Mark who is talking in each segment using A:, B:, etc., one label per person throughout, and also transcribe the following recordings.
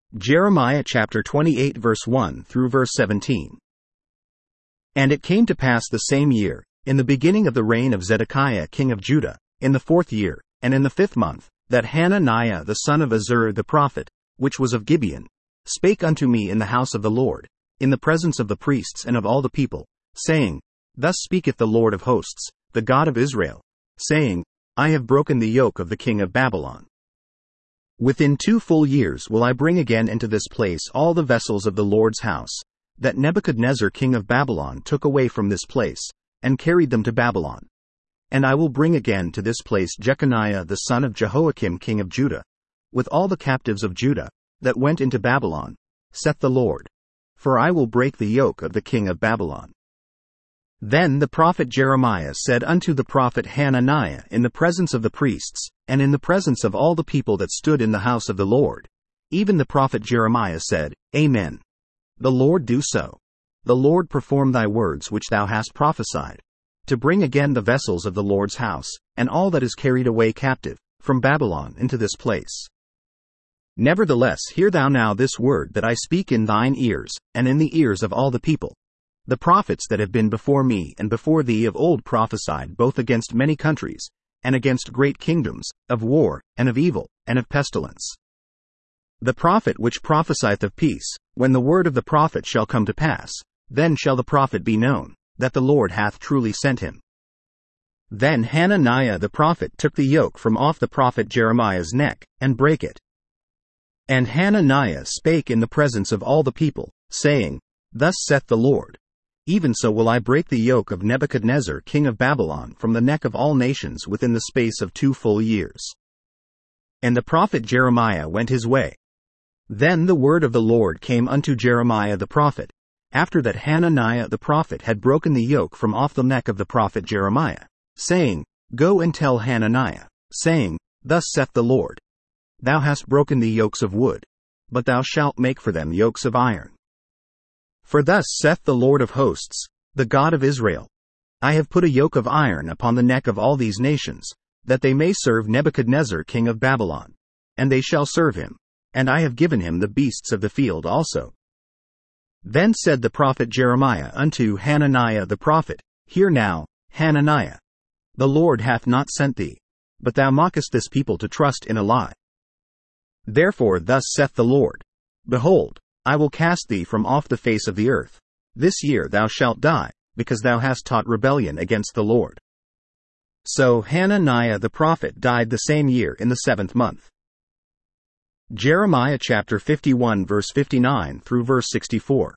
A: Jeremiah chapter 28 verse 1 through verse 17. And it came to pass the same year, in the beginning of the reign of Zedekiah king of Judah, in the 4th year, and in the 5th month, that Hananiah the son of Azur the prophet, which was of Gibeon, spake unto me in the house of the Lord, in the presence of the priests and of all the people, saying, Thus speaketh the Lord of hosts, the God of Israel, saying, I have broken the yoke of the king of Babylon. Within 2 full years will I bring again into this place all the vessels of the Lord's house, that Nebuchadnezzar king of Babylon took away from this place, and carried them to Babylon. And I will bring again to this place Jeconiah the son of Jehoiakim king of Judah, with all the captives of Judah, that went into Babylon, saith the Lord. For I will break the yoke of the king of Babylon. Then the prophet Jeremiah said unto the prophet Hananiah in the presence of the priests, and in the presence of all the people that stood in the house of the Lord, even the prophet Jeremiah said, Amen. The Lord do so. The Lord perform thy words which thou hast prophesied, to bring again the vessels of the Lord's house, and all that is carried away captive, from Babylon into this place. Nevertheless hear thou now this word that I speak in thine ears, and in the ears of all the people. The prophets that have been before me and before thee of old prophesied both against many countries, and against great kingdoms, of war, and of evil, and of pestilence. The prophet which prophesieth of peace, when the word of the prophet shall come to pass, then shall the prophet be known, that the Lord hath truly sent him. Then Hananiah the prophet took the yoke from off the prophet Jeremiah's neck, and brake it. And Hananiah spake in the presence of all the people, saying, Thus saith the Lord, Even so will I break the yoke of Nebuchadnezzar king of Babylon from the neck of all nations within the space of 2 full years. And the prophet Jeremiah went his way. Then the word of the Lord came unto Jeremiah the prophet, after that Hananiah the prophet had broken the yoke from off the neck of the prophet Jeremiah, saying, Go and tell Hananiah, saying, Thus saith the Lord, Thou hast broken the yokes of wood, but thou shalt make for them yokes of iron. For thus saith the Lord of hosts, the God of Israel, I have put a yoke of iron upon the neck of all these nations, that they may serve Nebuchadnezzar king of Babylon, and they shall serve him, and I have given him the beasts of the field also. Then said the prophet Jeremiah unto Hananiah the prophet, Hear now, Hananiah, the Lord hath not sent thee, but thou mockest this people to trust in a lie. Therefore thus saith the Lord, Behold, I will cast thee from off the face of the earth. This year thou shalt die, because thou hast taught rebellion against the Lord. So Hananiah the prophet died the same year in the 7th month. Jeremiah chapter 51 verse 59 through verse 64.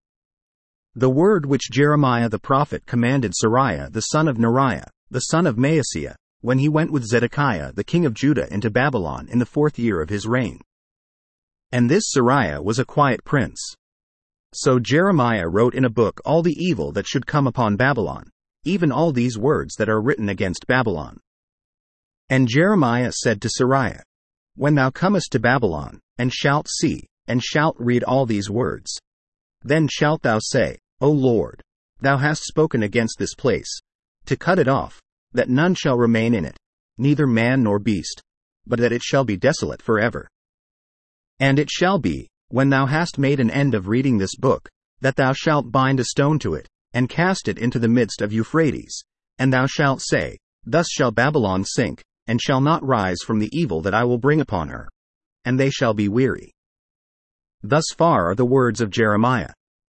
A: The word which Jeremiah the prophet commanded Seraiah the son of Neriah, the son of Maaseiah, when he went with Zedekiah the king of Judah into Babylon in the 4th year of his reign. And this Seraiah was a quiet prince. So Jeremiah wrote in a book all the evil that should come upon Babylon, even all these words that are written against Babylon. And Jeremiah said to Seraiah, When thou comest to Babylon, and shalt see, and shalt read all these words, then shalt thou say, O Lord, thou hast spoken against this place, to cut it off, that none shall remain in it, neither man nor beast, but that it shall be desolate forever. And it shall be, when thou hast made an end of reading this book, that thou shalt bind a stone to it, and cast it into the midst of Euphrates, and thou shalt say, Thus shall Babylon sink, and shall not rise from the evil that I will bring upon her. And they shall be weary. Thus far are the words of Jeremiah.